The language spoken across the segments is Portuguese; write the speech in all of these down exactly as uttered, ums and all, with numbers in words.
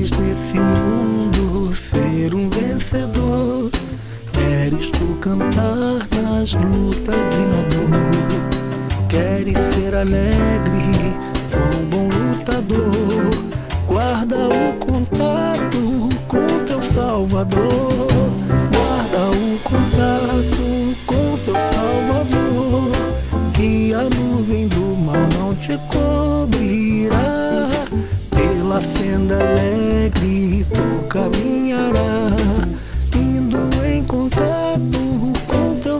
Queres nesse mundo ser um vencedor, queres tu cantar nas lutas e na dor, queres ser alegre como um bom lutador, guarda o contato com teu Salvador, guarda o contato com teu Salvador, que a nuvem do mal não te cobrirá, pela senda alegre tu caminharás, indo em contato com teu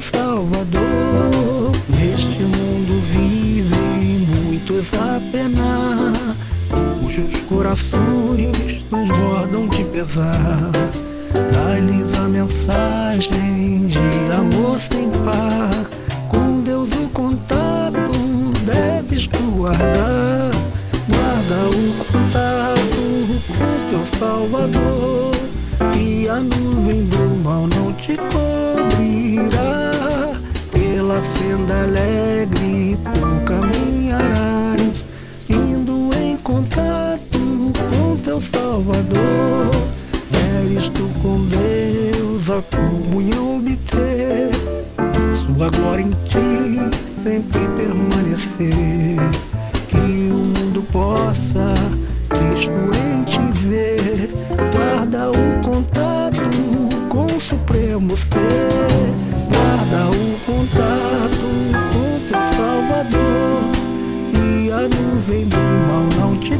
Salvador. Neste mundo vivem muitos a penar, cujos corações transbordam de pesar. Dá-lhes a mensagem de amor sem par, com Deus o contato deves tu guardar. Guarda o contato com teu Salvador, e a nuvem do mal não te cobrirá, pela senda alegre tu caminharás, indo em contato com teu Salvador. Queres tu com Deus a comunhão obter, sua glória em ti sempre permanecer, que o mundo possa Cristo em te ver. Guarda o contato com o Supremo Ser, guarda o contato com teu Salvador, e a nuvem do mal não te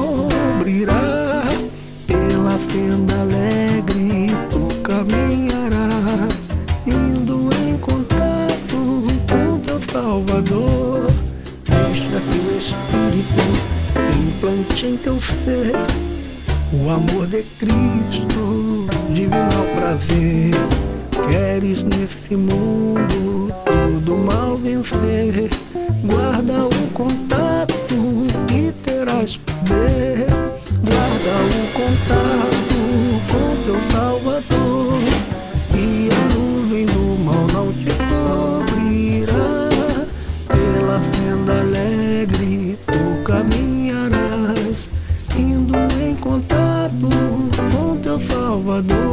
cobrirá, pela senda alegre tu caminharás, indo em contato com teu Salvador. Deixa que o Espírito implante em teu ser o amor de Cristo, divinal prazer. Queres nesse mundo todo mal vencer, guarda o contato e terás poder. Guarda o contato com teu Salvador, e a nuvem do mal não te cobrirá, pela senda alegre tu caminharás, indo em contato com teu Salvador.